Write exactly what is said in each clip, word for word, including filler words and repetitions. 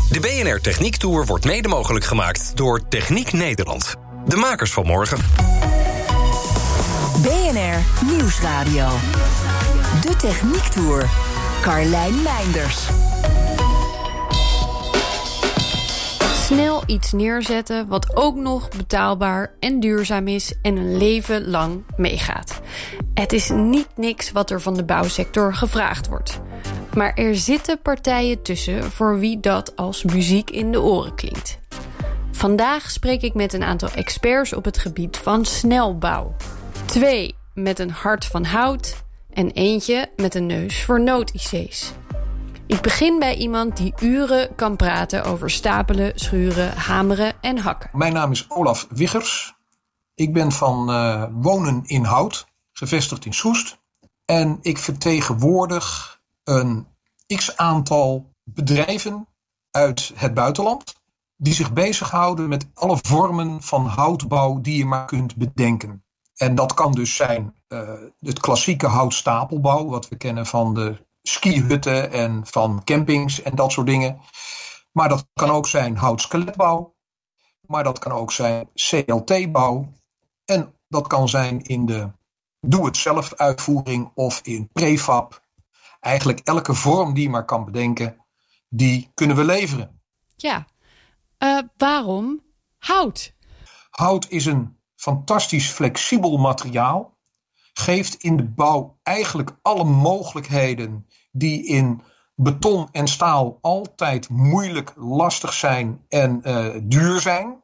De B N R Techniek Tour wordt mede mogelijk gemaakt door Techniek Nederland. De makers van morgen. B N R Nieuwsradio. De Techniek Tour. Carlijn Meinders. Snel iets neerzetten wat ook nog betaalbaar en duurzaam is en een leven lang meegaat. Het is niet niks wat er van de bouwsector gevraagd wordt. Maar er zitten partijen tussen voor wie dat als muziek in de oren klinkt. Vandaag spreek ik met een aantal experts op het gebied van snelbouw. Twee met een hart van hout en eentje met een neus voor nood-I C's. Ik begin bij iemand die uren kan praten over stapelen, schuren, hameren en hakken. Mijn naam is Olaf Wiggers. Ik ben van uh, Wonen in Hout, gevestigd in Soest. En ik vertegenwoordig een x-aantal bedrijven uit het buitenland die zich bezighouden met alle vormen van houtbouw die je maar kunt bedenken. En dat kan dus zijn uh, het klassieke houtstapelbouw, wat we kennen van de skihutten en van campings en dat soort dingen. Maar dat kan ook zijn houtskeletbouw. Maar dat kan ook zijn C L T-bouw. En dat kan zijn in de doe-het-zelf uitvoering of in prefab. Eigenlijk elke vorm die je maar kan bedenken, die kunnen we leveren. Ja, uh, waarom hout? Hout is een fantastisch flexibel materiaal. Geeft in de bouw eigenlijk alle mogelijkheden die in beton en staal altijd moeilijk, lastig zijn en uh, duur zijn.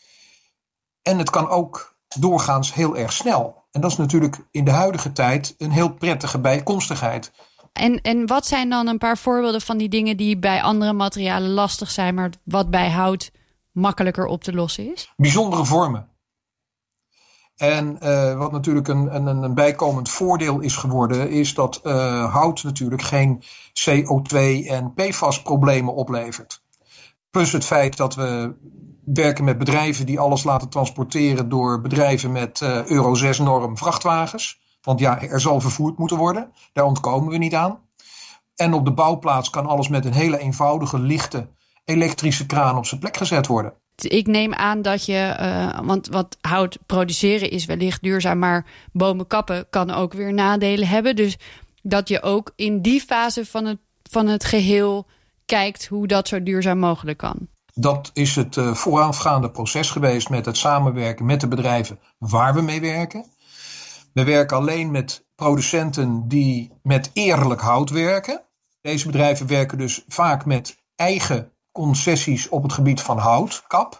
En het kan ook doorgaans heel erg snel. En dat is natuurlijk in de huidige tijd een heel prettige bijkomstigheid. En, en wat zijn dan een paar voorbeelden van die dingen die bij andere materialen lastig zijn, maar wat bij hout makkelijker op te lossen is? Bijzondere vormen. En uh, wat natuurlijk een, een, een bijkomend voordeel is geworden, is dat uh, hout natuurlijk geen C O twee en P F A S problemen oplevert. Plus het feit dat we werken met bedrijven die alles laten transporteren door bedrijven met uh, Euro zes norm vrachtwagens. Want ja, er zal vervoerd moeten worden. Daar ontkomen we niet aan. En op de bouwplaats kan alles met een hele eenvoudige, lichte elektrische kraan op zijn plek gezet worden. Ik neem aan dat je, uh, want wat hout produceren is wellicht duurzaam, maar bomen kappen kan ook weer nadelen hebben. Dus dat je ook in die fase van het, van het geheel kijkt hoe dat zo duurzaam mogelijk kan. Dat is het uh, voorafgaande proces geweest met het samenwerken met de bedrijven waar we mee werken. We werken alleen met producenten die met eerlijk hout werken. Deze bedrijven werken dus vaak met eigen concessies op het gebied van houtkap.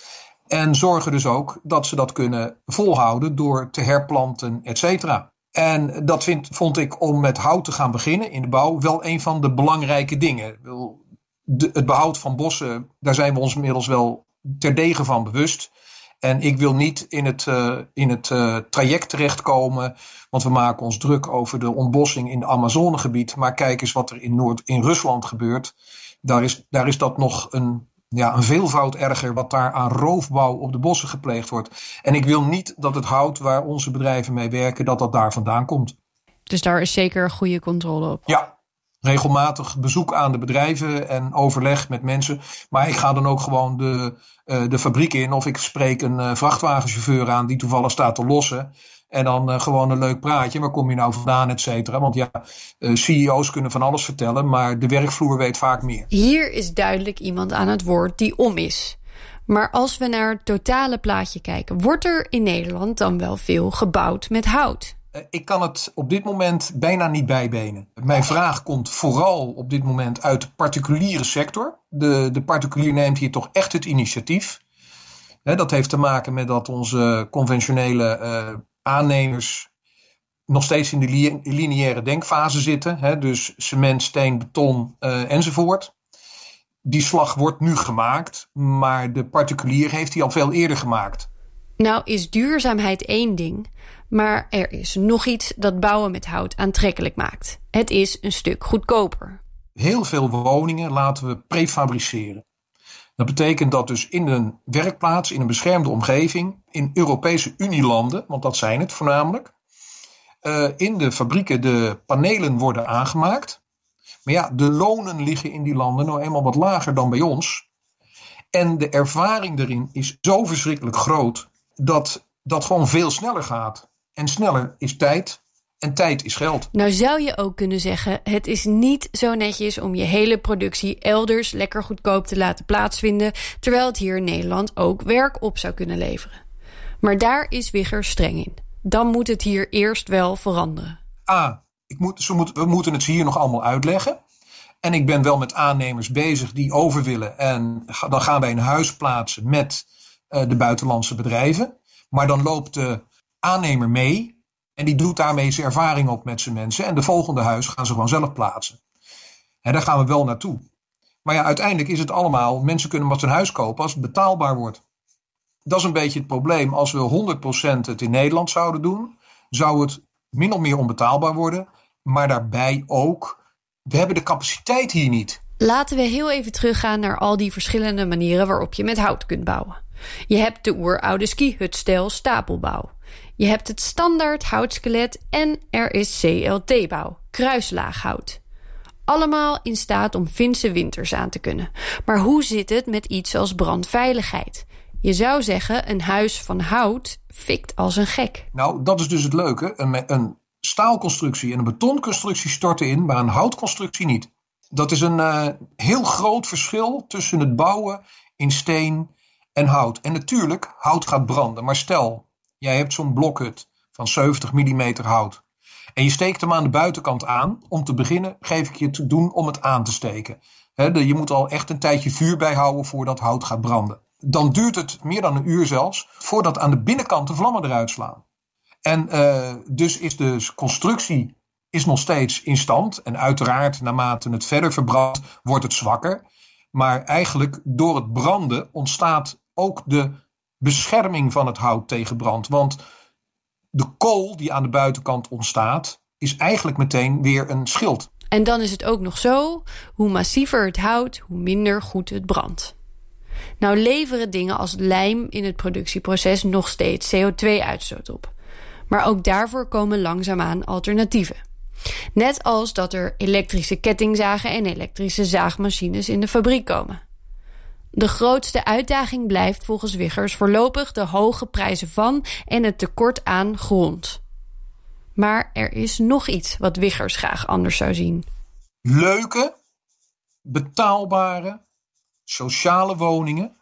En zorgen dus ook dat ze dat kunnen volhouden door te herplanten, et cetera. En dat vind, vond ik om met hout te gaan beginnen in de bouw wel een van de belangrijke dingen. De, het behoud van bossen, daar zijn we ons inmiddels wel terdege van bewust. En ik wil niet in het, uh, in het uh, traject terechtkomen, want we maken ons druk over de ontbossing in het Amazonegebied. Maar kijk eens wat er in Noord, in Rusland gebeurt. Daar is, daar is dat nog een, ja, een veelvoud erger wat daar aan roofbouw op de bossen gepleegd wordt. En ik wil niet dat het hout waar onze bedrijven mee werken, dat dat daar vandaan komt. Dus daar is zeker goede controle op? Ja, regelmatig bezoek aan de bedrijven en overleg met mensen. Maar ik ga dan ook gewoon de, uh, de fabriek in of ik spreek een uh, vrachtwagenchauffeur aan die toevallig staat te lossen. En dan uh, gewoon een leuk praatje. Waar kom je nou vandaan, et cetera. Want ja, uh, C E O's kunnen van alles vertellen, maar de werkvloer weet vaak meer. Hier is duidelijk iemand aan het woord die om is. Maar als we naar het totale plaatje kijken, wordt er in Nederland dan wel veel gebouwd met hout? Uh, ik kan het op dit moment bijna niet bijbenen. Mijn vraag komt vooral op dit moment uit de particuliere sector. De, de particulier neemt hier toch echt het initiatief. He, dat heeft te maken met dat onze conventionele uh, aannemers nog steeds in de li- lineaire denkfase zitten. Hè, dus cement, steen, beton uh, enzovoort. Die slag wordt nu gemaakt, maar de particulier heeft die al veel eerder gemaakt. Nou is duurzaamheid één ding, maar er is nog iets dat bouwen met hout aantrekkelijk maakt. Het is een stuk goedkoper. Heel veel woningen laten we prefabriceren. Dat betekent dat dus in een werkplaats, in een beschermde omgeving, in Europese Unielanden, want dat zijn het voornamelijk, uh, in de fabrieken de panelen worden aangemaakt. Maar ja, de lonen liggen in die landen nou eenmaal wat lager dan bij ons. En de ervaring erin is zo verschrikkelijk groot dat dat gewoon veel sneller gaat. En sneller is tijd. En tijd is geld. Nou zou je ook kunnen zeggen, het is niet zo netjes om je hele productie elders lekker goedkoop te laten plaatsvinden, terwijl het hier in Nederland ook werk op zou kunnen leveren. Maar daar is Wiggers streng in. Dan moet het hier eerst wel veranderen. A, ik moet, ze moet, we moeten het hier nog allemaal uitleggen. En ik ben wel met aannemers bezig die over willen. En dan gaan wij een huis plaatsen met uh, de buitenlandse bedrijven. Maar dan loopt de aannemer mee. En die doet daarmee zijn ervaring op met zijn mensen. En de volgende huis gaan ze gewoon zelf plaatsen. En daar gaan we wel naartoe. Maar ja, uiteindelijk is het allemaal, mensen kunnen pas een huis kopen als het betaalbaar wordt. Dat is een beetje het probleem. Als we honderd procent het in Nederland zouden doen, zou het min of meer onbetaalbaar worden. Maar daarbij ook, we hebben de capaciteit hier niet. Laten we heel even teruggaan naar al die verschillende manieren waarop je met hout kunt bouwen. Je hebt de oeroude skihutstijl stapelbouw. Je hebt het standaard houtskelet en er is C L T-bouw, kruislaaghout. Allemaal in staat om Finse winters aan te kunnen. Maar hoe zit het met iets als brandveiligheid? Je zou zeggen, een huis van hout fikt als een gek. Nou, dat is dus het leuke. Een, een staalconstructie en een betonconstructie storten in, maar een houtconstructie niet. Dat is een uh, heel groot verschil tussen het bouwen in steen en hout. En natuurlijk, hout gaat branden. Maar stel, jij hebt zo'n blokhut van zeventig millimeter hout. En je steekt hem aan de buitenkant aan. Om te beginnen geef ik je te doen om het aan te steken. He, de, je moet al echt een tijdje vuur bijhouden voordat hout gaat branden. Dan duurt het meer dan een uur zelfs voordat aan de binnenkant de vlammen eruit slaan. En uh, dus is de constructie is nog steeds in stand. En uiteraard, naarmate het verder verbrandt, wordt het zwakker. Maar eigenlijk door het branden ontstaat ook de bescherming van het hout tegen brand. Want de kool die aan de buitenkant ontstaat, is eigenlijk meteen weer een schild. En dan is het ook nog zo, hoe massiever het hout, hoe minder goed het brandt. Nou leveren dingen als lijm in het productieproces nog steeds C O twee uitstoot op. Maar ook daarvoor komen langzaamaan alternatieven. Net als dat er elektrische kettingzagen en elektrische zaagmachines in de fabriek komen. De grootste uitdaging blijft volgens Wiggers voorlopig de hoge prijzen van en het tekort aan grond. Maar er is nog iets wat Wiggers graag anders zou zien. Leuke, betaalbare, sociale woningen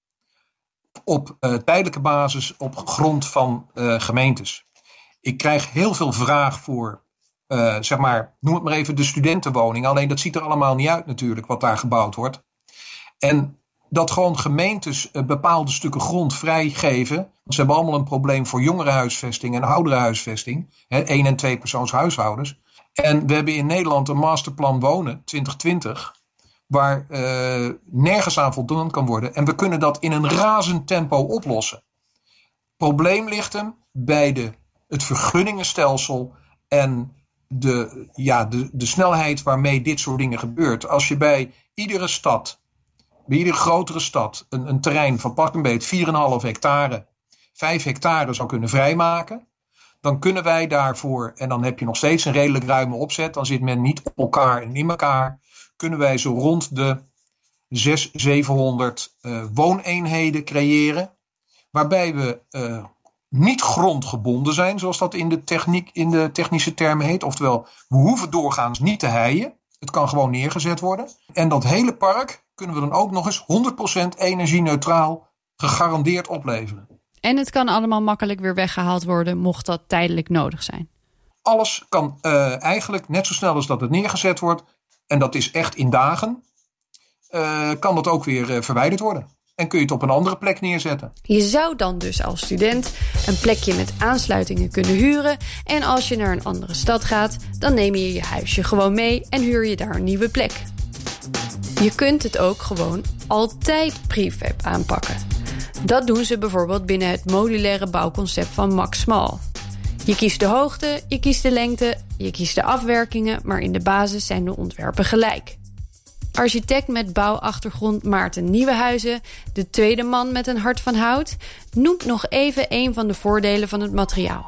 op uh, tijdelijke basis op grond van uh, gemeentes. Ik krijg heel veel vraag voor, uh, zeg maar, noem het maar even de studentenwoning. Alleen dat ziet er allemaal niet uit natuurlijk wat daar gebouwd wordt. En dat gewoon gemeentes uh, bepaalde stukken grond vrijgeven. Want ze hebben allemaal een probleem voor jongerenhuisvesting en ouderenhuisvesting. Hè, één- en twee persoons huishoudens. En we hebben in Nederland een masterplan wonen, twintig twintig... waar uh, nergens aan voldaan kan worden. En we kunnen dat in een razend tempo oplossen. Het probleem ligt hem bij de, het vergunningenstelsel en de, ja, de, de snelheid waarmee dit soort dingen gebeurt. Als je bij iedere stad, bij iedere grotere stad, een, een terrein van pak een beet vier komma vijf hectare, vijf hectare zou kunnen vrijmaken, dan kunnen wij daarvoor, en dan heb je nog steeds een redelijk ruime opzet, dan zit men niet op elkaar en in elkaar, kunnen wij zo rond de zeshonderd, zevenhonderd uh, wooneenheden creëren. Waarbij we uh, niet grondgebonden zijn, zoals dat in de, techniek, in de technische termen heet. Oftewel, we hoeven doorgaans niet te heien. Het kan gewoon neergezet worden. En dat hele park kunnen we dan ook nog eens honderd procent energie-neutraal gegarandeerd opleveren. En het kan allemaal makkelijk weer weggehaald worden, mocht dat tijdelijk nodig zijn. Alles kan uh, eigenlijk net zo snel als dat het neergezet wordt, en dat is echt in dagen, uh, kan dat ook weer uh, verwijderd worden. En kun je het op een andere plek neerzetten. Je zou dan dus als student een plekje met aansluitingen kunnen huren. En als je naar een andere stad gaat, dan neem je je huisje gewoon mee en huur je daar een nieuwe plek. Je kunt het ook gewoon altijd prefab aanpakken. Dat doen ze bijvoorbeeld binnen het modulaire bouwconcept van Max Small. Je kiest de hoogte, je kiest de lengte, je kiest de afwerkingen, maar in de basis zijn de ontwerpen gelijk. Architect met bouwachtergrond Maarten Nieuwenhuizen, de tweede man met een hart van hout, noemt nog even een van de voordelen van het materiaal.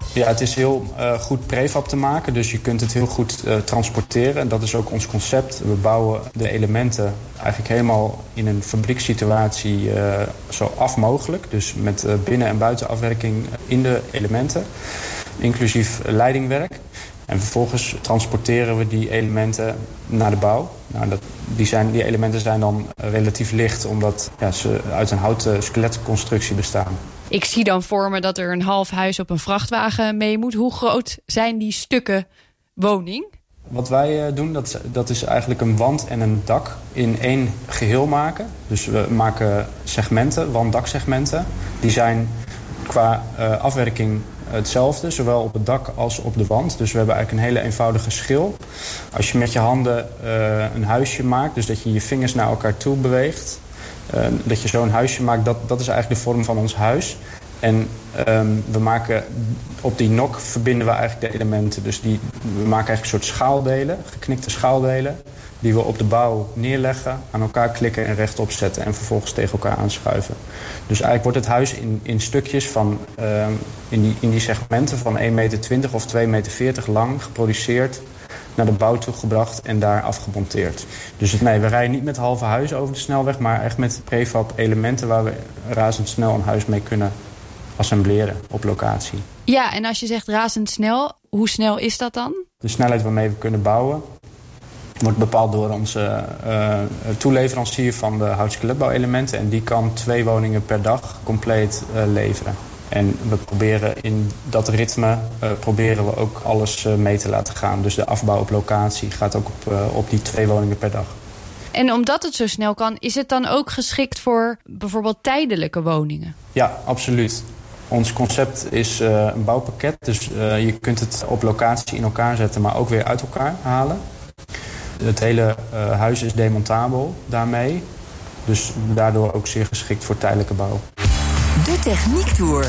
Ja, het is heel uh, goed prefab te maken, dus je kunt het heel goed uh, transporteren. En dat is ook ons concept. We bouwen de elementen eigenlijk helemaal in een fabriekssituatie uh, zo af mogelijk. Dus met uh, binnen- en buitenafwerking in de elementen, inclusief leidingwerk. En vervolgens transporteren we die elementen naar de bouw. Nou, dat, die, zijn, die elementen zijn dan relatief licht, omdat ja, ze uit een houten skeletconstructie bestaan. Ik zie dan voor me dat er een half huis op een vrachtwagen mee moet. Hoe groot zijn die stukken woning? Wat wij doen, dat, dat is eigenlijk een wand en een dak in één geheel maken. Dus we maken segmenten, wand-daksegmenten. Die zijn qua uh, afwerking hetzelfde, zowel op het dak als op de wand. Dus we hebben eigenlijk een hele eenvoudige schil. Als je met je handen uh, een huisje maakt, dus dat je je vingers naar elkaar toe beweegt, Uh, dat je zo'n huisje maakt, dat, dat is eigenlijk de vorm van ons huis. En um, we maken op die nok verbinden we eigenlijk de elementen. Dus die, we maken eigenlijk een soort schaaldelen, geknikte schaaldelen, die we op de bouw neerleggen, aan elkaar klikken en rechtop zetten en vervolgens tegen elkaar aanschuiven. Dus eigenlijk wordt het huis in, in stukjes van, uh, in, die, in die segmenten van één komma twintig meter of twee komma veertig meter lang geproduceerd, naar de bouw toegebracht en daar afgemonteerd. Dus nee, we rijden niet met halve huizen over de snelweg, maar echt met prefab elementen waar we razendsnel een huis mee kunnen assembleren op locatie. Ja, en als je zegt razendsnel, hoe snel is dat dan? De snelheid waarmee we kunnen bouwen wordt bepaald door onze uh, toeleverancier van de houtskeletbouwelementen. En die kan twee woningen per dag compleet uh, leveren. En we proberen in dat ritme uh, proberen we ook alles uh, mee te laten gaan. Dus de afbouw op locatie gaat ook op, uh, op die twee woningen per dag. En omdat het zo snel kan, is het dan ook geschikt voor bijvoorbeeld tijdelijke woningen? Ja, absoluut. Ons concept is uh, een bouwpakket. Dus uh, je kunt het op locatie in elkaar zetten, maar ook weer uit elkaar halen. Het hele uh, huis is demontabel daarmee. Dus daardoor ook zeer geschikt voor tijdelijke bouw. De Techniektour.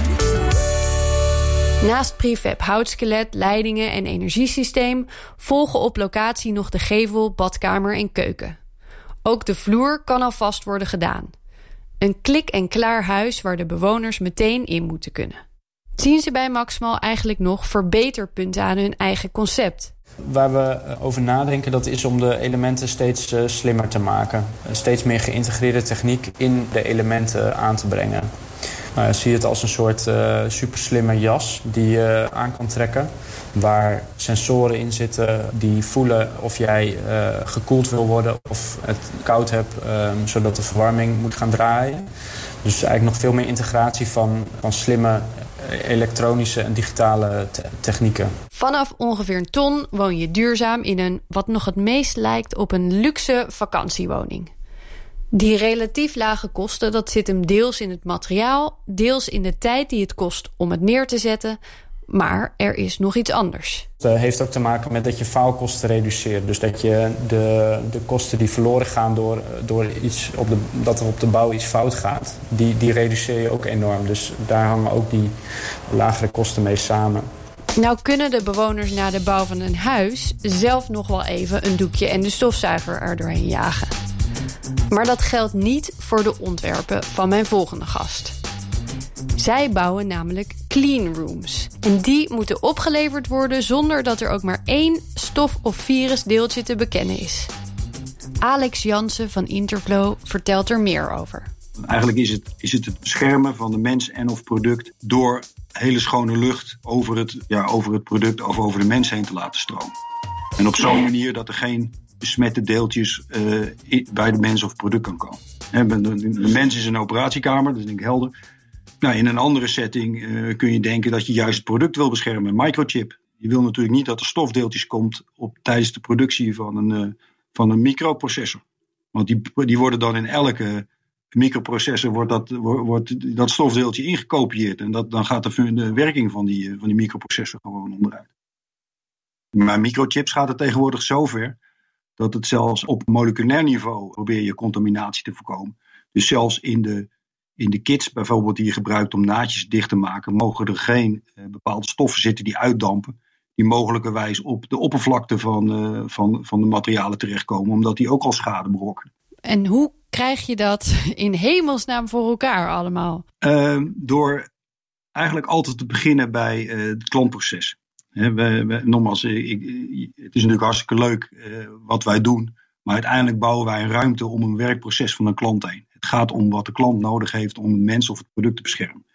Naast prefab, houtskelet, leidingen en energiesysteem volgen op locatie nog de gevel, badkamer en keuken. Ook de vloer kan alvast worden gedaan. Een klik-en-klaar huis waar de bewoners meteen in moeten kunnen. Zien ze bij Maximal eigenlijk nog verbeterpunten aan hun eigen concept? Waar we over nadenken, dat is om de elementen steeds uh, slimmer te maken. Steeds meer geïntegreerde techniek in de elementen aan te brengen. Uh, zie het als een soort uh, superslimme jas die je uh, aan kan trekken. Waar sensoren in zitten die voelen of jij uh, gekoeld wil worden of het koud hebt, uh, zodat de verwarming moet gaan draaien. Dus eigenlijk nog veel meer integratie van, van slimme elektronische en digitale te- technieken. Vanaf ongeveer een ton woon je duurzaam in een wat nog het meest lijkt op een luxe vakantiewoning. Die relatief lage kosten, dat zit hem deels in het materiaal, deels in de tijd die het kost om het neer te zetten. Maar er is nog iets anders. Het heeft ook te maken met dat je faalkosten reduceert. Dus dat je de, de kosten die verloren gaan door, door iets op de, dat er op de bouw iets fout gaat, die, die reduceer je ook enorm. Dus daar hangen ook die lagere kosten mee samen. Nou kunnen de bewoners na de bouw van een huis zelf nog wel even een doekje en de stofzuiger er doorheen jagen. Maar dat geldt niet voor de ontwerpen van mijn volgende gast. Zij bouwen namelijk clean rooms. En die moeten opgeleverd worden zonder dat er ook maar één stof- of virusdeeltje te bekennen is. Alex Jansen van Interflow vertelt er meer over. Eigenlijk is het, is het het beschermen van de mens en of product door hele schone lucht over het, ja, over het product of over de mens heen te laten stromen. En op zo'n manier dat er geen besmette deeltjes uh, bij de mens of product kan komen. He, de, de, de mens is een operatiekamer, dat is denk ik helder. Nou, in een andere setting uh, kun je denken dat je juist het product wil beschermen. Een microchip. Je wil natuurlijk niet dat er stofdeeltjes komt op, tijdens de productie van een, uh, van een microprocessor. Want die, die worden dan in elke microprocessor wordt dat, wordt dat stofdeeltje ingekopieerd. En dat, dan gaat de, de werking van die, van die microprocessor gewoon onderuit. Maar microchips gaat het tegenwoordig zover dat het zelfs op moleculair niveau probeer je contaminatie te voorkomen. Dus zelfs in de, in de kits bijvoorbeeld die je gebruikt om naadjes dicht te maken, mogen er geen uh, bepaalde stoffen zitten die uitdampen, die mogelijkerwijs op de oppervlakte van, uh, van, van de materialen terechtkomen, omdat die ook al schade berokkenen. En hoe krijg je dat in hemelsnaam voor elkaar allemaal? Uh, door eigenlijk altijd te beginnen bij uh, het klantproces. He, we, we, nogmaals, ik, ik, het is natuurlijk hartstikke leuk uh, wat wij doen. Maar uiteindelijk bouwen wij een ruimte om een werkproces van een klant heen. Het gaat om wat de klant nodig heeft om een mens of het product te beschermen.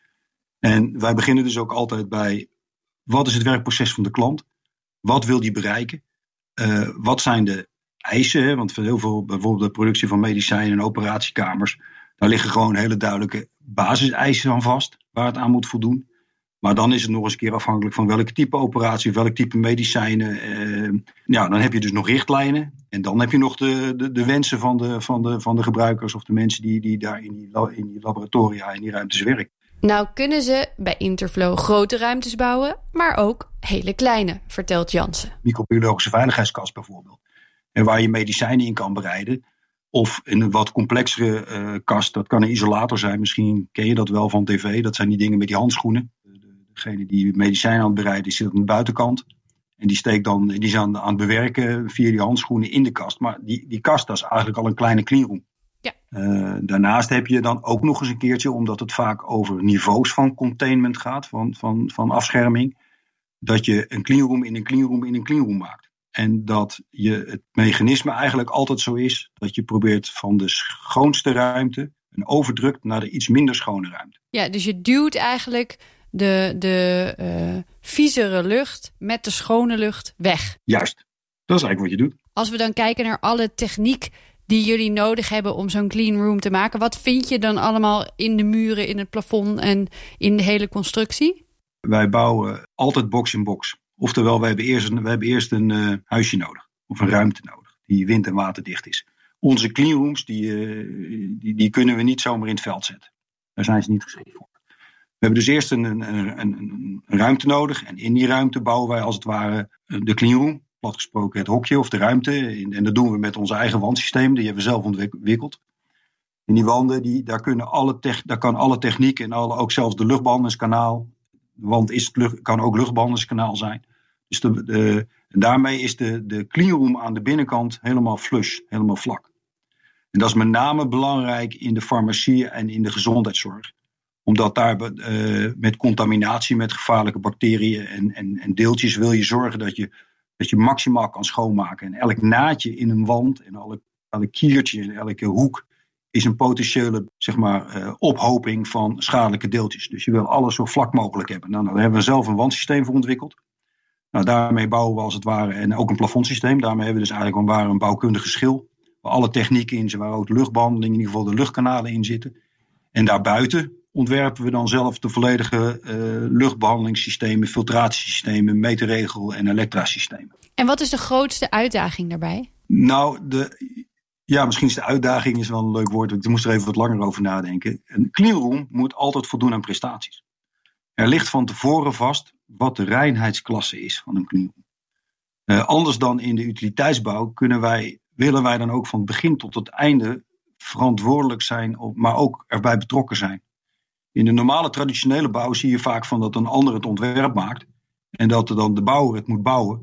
En wij beginnen dus ook altijd bij, wat is het werkproces van de klant? Wat wil die bereiken? Uh, wat zijn de eisen? Hè? Want voor heel veel, bijvoorbeeld de productie van medicijnen en operatiekamers, daar liggen gewoon hele duidelijke basiseisen aan vast, waar het aan moet voldoen. Maar dan is het nog eens een keer afhankelijk van welke type operatie, welk type medicijnen. Uh, ja, dan heb je dus nog richtlijnen. En dan heb je nog de, de, de wensen van de, van, de, van de gebruikers of de mensen die, die daar in die, in die laboratoria, in die ruimtes werken. Nou kunnen ze bij Interflow grote ruimtes bouwen, maar ook hele kleine, vertelt Jansen. Microbiologische veiligheidskast bijvoorbeeld. En waar je medicijnen in kan bereiden. Of in een wat complexere uh, kast, dat kan een isolator zijn. Misschien ken je dat wel van tv. Dat zijn die dingen met die handschoenen. Degene die medicijnen aan het bereiden is, zit aan de buitenkant. En die steekt dan, die is aan, aan het bewerken via die handschoenen in de kast. Maar die, die kast, dat is eigenlijk al een kleine cleanroom. Ja. Uh, daarnaast heb je dan ook nog eens een keertje, omdat het vaak over niveaus van containment gaat, van, van, van afscherming, dat je een cleanroom in een cleanroom in een cleanroom maakt. En dat je het mechanisme eigenlijk altijd zo is dat je probeert van de schoonste ruimte een overdrukt naar de iets minder schone ruimte. Ja, dus je duwt eigenlijk de, de uh, viezere lucht met de schone lucht weg. Juist, dat is eigenlijk wat je doet. Als we dan kijken naar alle techniek die jullie nodig hebben om zo'n clean room te maken, wat vind je dan allemaal in de muren, in het plafond en in de hele constructie? Wij bouwen altijd box in box. Oftewel, we hebben eerst een, we hebben eerst een uh, huisje nodig. Of een ruimte nodig. Die wind- en waterdicht is. Onze cleanrooms, die, uh, die, die kunnen we niet zomaar in het veld zetten. Daar zijn ze niet geschikt voor. We hebben dus eerst een, een, een, een, een ruimte nodig. En in die ruimte bouwen wij als het ware de cleanroom. Plat gesproken het hokje of de ruimte. En dat doen we met onze eigen wandsysteem. Die hebben we zelf ontwikkeld. In die wanden, die, daar, kunnen alle tech, daar kan alle techniek en alle, ook zelfs de luchtbehandelingskanaal. Want is het lucht, kan ook luchtbehandelingskanaal zijn. Dus de, de, daarmee is de, de cleanroom aan de binnenkant helemaal flush, helemaal vlak. En dat is met name belangrijk in de farmacie en in de gezondheidszorg. Omdat daar uh, met contaminatie, met gevaarlijke bacteriën en, en, en deeltjes wil je zorgen dat je, dat je maximaal kan schoonmaken. En elk naadje in een wand en elk, elk kiertje en elke hoek is een potentiële zeg maar, uh, ophoping van schadelijke deeltjes. Dus je wil alles zo vlak mogelijk hebben. Nou, daar hebben we zelf een wandsysteem voor ontwikkeld. Nou, daarmee bouwen we als het ware, en ook een plafondsysteem. Daarmee hebben we dus eigenlijk een, een bouwkundige schil. Waar alle technieken in zitten, waar ook de luchtbehandeling, in ieder geval de luchtkanalen in zitten. En daarbuiten ontwerpen we dan zelf de volledige uh, luchtbehandelingssystemen, filtratiesystemen, meterregel- en elektrasystemen. En wat is de grootste uitdaging daarbij? Nou, de... Ja, misschien is de uitdaging is wel een leuk woord. Ik moest er even wat langer over nadenken. Een cleanroom moet altijd voldoen aan prestaties. Er ligt van tevoren vast wat de reinheidsklasse is van een cleanroom. Uh, anders dan in de utiliteitsbouw kunnen wij, willen wij dan ook van het begin tot het einde verantwoordelijk zijn, maar ook erbij betrokken zijn. In de normale traditionele bouw zie je vaak van dat een ander het ontwerp maakt en dat er dan de bouwer het moet bouwen.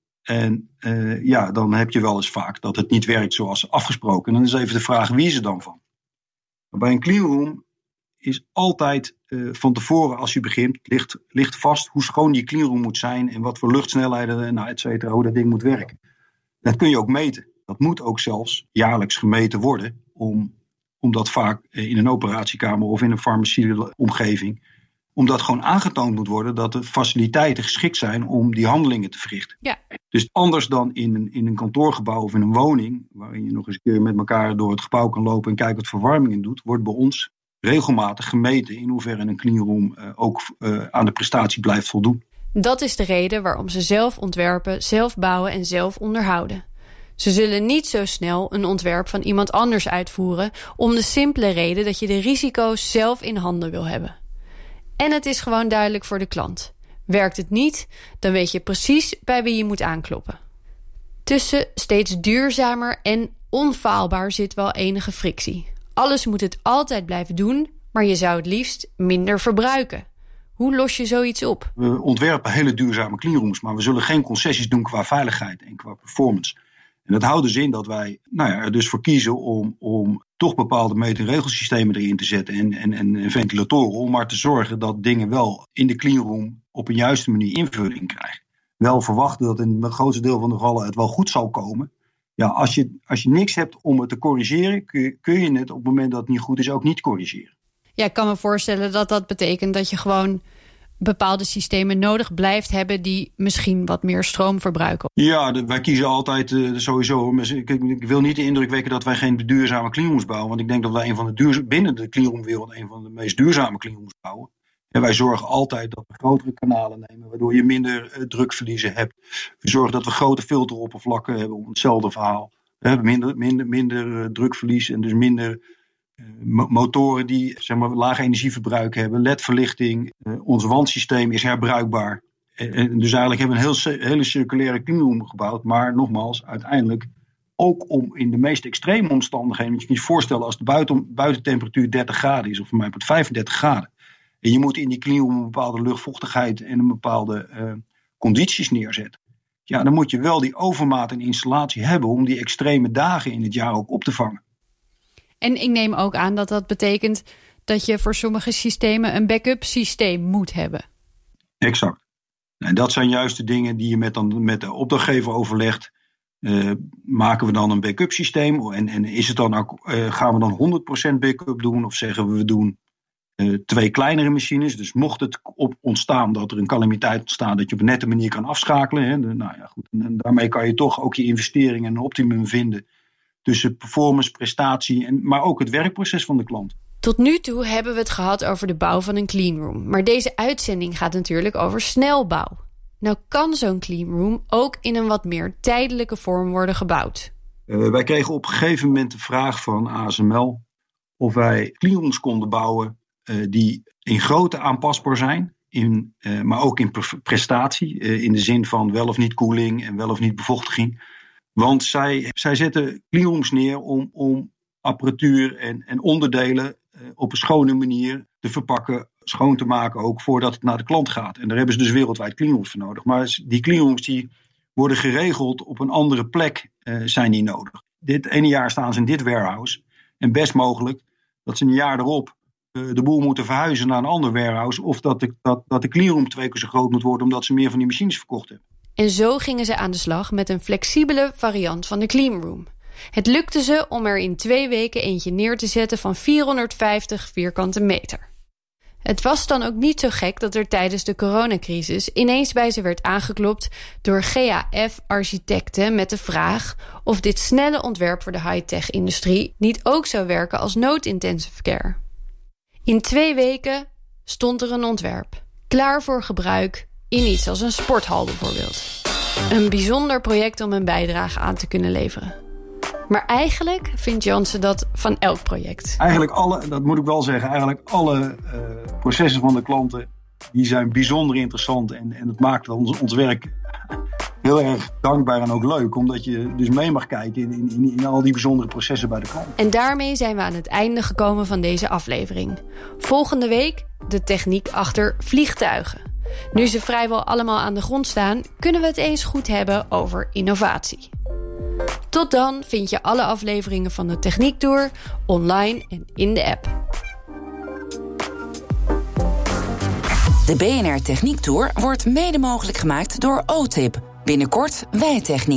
En uh, ja, dan heb je wel eens vaak dat het niet werkt zoals afgesproken. En dan is even de vraag, wie is er dan van? Maar bij een cleanroom is altijd uh, van tevoren, als je begint, ligt, ligt vast hoe schoon die cleanroom moet zijn en wat voor luchtsnelheden, nou, et cetera, hoe dat ding moet werken. Dat kun je ook meten. Dat moet ook zelfs jaarlijks gemeten worden, om, omdat vaak in een operatiekamer of in een farmacieutische omgeving, omdat gewoon aangetoond moet worden dat de faciliteiten geschikt zijn om die handelingen te verrichten. Ja. Dus anders dan in een, in een kantoorgebouw of in een woning, waarin je nog eens een keer met elkaar door het gebouw kan lopen en kijken wat verwarming in doet, wordt bij ons regelmatig gemeten in hoeverre een cleanroom uh, ook uh, aan de prestatie blijft voldoen. Dat is de reden waarom ze zelf ontwerpen, zelf bouwen en zelf onderhouden. Ze zullen niet zo snel een ontwerp van iemand anders uitvoeren, om de simpele reden dat je de risico's zelf in handen wil hebben. En het is gewoon duidelijk voor de klant. Werkt het niet, dan weet je precies bij wie je moet aankloppen. Tussen steeds duurzamer en onfaalbaar zit wel enige frictie. Alles moet het altijd blijven doen, maar je zou het liefst minder verbruiken. Hoe los je zoiets op? We ontwerpen hele duurzame cleanrooms, maar we zullen geen concessies doen qua veiligheid en qua performance. En dat houdt dus in dat wij nou ja, er dus voor kiezen om, om toch bepaalde meet- en regelsystemen erin te zetten en, en, en ventilatoren. Om maar te zorgen dat dingen wel in de cleanroom op een juiste manier invulling krijgen. Wel verwachten dat in het grootste deel van de gevallen het wel goed zal komen. Ja, als je, als je niks hebt om het te corrigeren, kun je, kun je het op het moment dat het niet goed is ook niet corrigeren. Ja, ik kan me voorstellen dat dat betekent dat je gewoon bepaalde systemen nodig blijft hebben die misschien wat meer stroom verbruiken. Ja, de, wij kiezen altijd uh, sowieso. Ik, ik wil niet de indruk wekken dat wij geen duurzame cleanrooms bouwen. Want ik denk dat wij een van de duurzaam, binnen de cleanroomwereld een van de meest duurzame cleanrooms bouwen. En wij zorgen altijd dat we grotere kanalen nemen, waardoor je minder uh, drukverliezen hebt. We zorgen dat we grote filteroppervlakken hebben om hetzelfde verhaal. We hebben minder, minder, minder uh, drukverlies en dus minder uh, motoren die zeg maar, laag energieverbruik hebben. L E D-verlichting, uh, ons wandsysteem is herbruikbaar. En, en dus eigenlijk hebben we een heel, hele circulaire cleanroom gebouwd. Maar nogmaals, uiteindelijk ook om in de meest extreme omstandigheden. Want je kunt je voorstellen als de buiten, buitentemperatuur dertig graden is, of voor mij op het vijfendertig graden. En je moet in die cleanroom een bepaalde luchtvochtigheid en een bepaalde uh, condities neerzetten. Ja, dan moet je wel die overmaat en installatie hebben om die extreme dagen in het jaar ook op te vangen. En ik neem ook aan dat dat betekent dat je voor sommige systemen een backup systeem moet hebben. Exact. En dat zijn juist de dingen die je met, dan, met de opdrachtgever overlegt. Uh, maken we dan een backup systeem? En, en is het dan ook, uh, gaan we dan honderd procent backup doen? Of zeggen we we doen uh, twee kleinere machines? Dus mocht het op ontstaan dat er een calamiteit ontstaat, dat je op een nette manier kan afschakelen. Hè? De, nou ja, goed. En, en daarmee kan je toch ook je investeringen een optimum vinden tussen performance, prestatie, en, maar ook het werkproces van de klant. Tot nu toe hebben we het gehad over de bouw van een cleanroom. Maar deze uitzending gaat natuurlijk over snelbouw. Nou kan zo'n cleanroom ook in een wat meer tijdelijke vorm worden gebouwd. Uh, wij kregen op een gegeven moment de vraag van A S M L of wij cleanrooms konden bouwen uh, die in grootte aanpasbaar zijn, in, uh, maar ook in pre- prestatie, uh, in de zin van wel of niet koeling en wel of niet bevochtiging. Want zij, zij zetten cleanrooms neer om, om apparatuur en, en onderdelen uh, op een schone manier te verpakken, schoon te maken ook voordat het naar de klant gaat. En daar hebben ze dus wereldwijd cleanrooms voor nodig. Maar die cleanrooms die worden geregeld op een andere plek, uh, zijn die nodig. Dit ene jaar staan ze in dit warehouse. En best mogelijk dat ze een jaar erop uh, de boel moeten verhuizen naar een ander warehouse. Of dat de, dat, dat de cleanroom twee keer zo groot moet worden omdat ze meer van die machines verkocht hebben. En zo gingen ze aan de slag met een flexibele variant van de cleanroom. Het lukte ze om er in twee weken eentje neer te zetten van vierhonderdvijftig vierkante meter. Het was dan ook niet zo gek dat er tijdens de coronacrisis ineens bij ze werd aangeklopt door G A F-architecten met de vraag of dit snelle ontwerp voor de high-tech-industrie niet ook zou werken als nood-intensive care. In twee weken stond er een ontwerp, klaar voor gebruik in iets als een sporthal bijvoorbeeld. Een bijzonder project om een bijdrage aan te kunnen leveren. Maar eigenlijk vindt Jansen dat van elk project. Eigenlijk alle, dat moet ik wel zeggen, eigenlijk alle uh, processen van de klanten, die zijn bijzonder interessant. En, en het maakt ons, ons werk heel erg dankbaar en ook leuk. Omdat je dus mee mag kijken in, in, in al die bijzondere processen bij de klant. En daarmee zijn we aan het einde gekomen van deze aflevering. Volgende week de techniek achter vliegtuigen. Nu ze vrijwel allemaal aan de grond staan, kunnen we het eens goed hebben over innovatie. Tot dan vind je alle afleveringen van de Techniek Tour online en in de app. De B N R Techniek Tour wordt mede mogelijk gemaakt door O T I P. Binnenkort Wijtechniek.